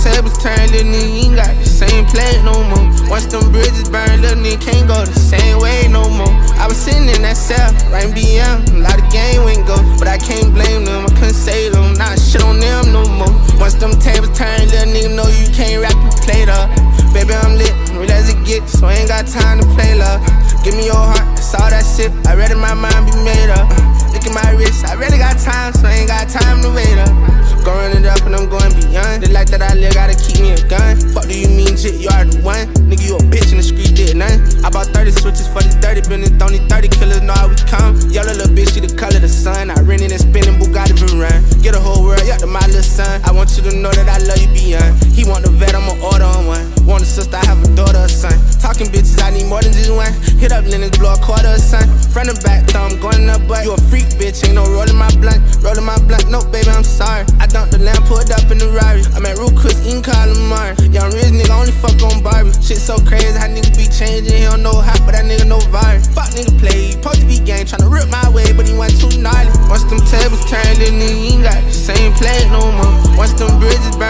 tables turn, little nigga, you ain't got the same play no more. Once them bridges burn, little nigga can't go the same way no more. I was sitting in that cell, writing BM, a lot of game went go, but I can't blame them, I couldn't say them, not shit on them no more. Once them tables turn, little nigga know you can't rap and play love. Baby, I'm lit, real as it gets, so I ain't got time to play love. Give me your heart, that's all that shit, I read in my mind be made up. Look at my wrist, I really got time, so I ain't got time to wait up. Go run it up and I'm going beyond. The life that I live, gotta keep me a gun. Fuck do you mean, shit, you are the one. Nigga, you a bitch in the street, did nothing. I bought 30 switches for this dirty business. Only 30 killers know how we come. Yellow little bitch, she the color of the sun. I rented and spinning Bugatti for run. Get a whole world, yeah, to my little son. I want you to know that I love you beyond. He want the vet, I'ma order on one. Want a sister, I have a daughter, a son. Talking bitches, I need more than just one. Hit up Linux, blow a quarter, a son. Front and back, thumb, going in the butt. You a freak, bitch, ain't no rolling my blunt. Rolling my blunt, no, baby, I'm sorry. I dumped the lamp, pulled up in the Rari. I'm at Real Chris, you can call him Mari. Young rich nigga, only fuck on Barbie. Shit so crazy, how niggas be changing. He don't know how, but that nigga know virus. Fuck nigga play, he supposed to be gang, tryna rip my way, but he went too gnarly. Once them tables turn, little nigga, you ain't got the same play no more. Once them bridges burn,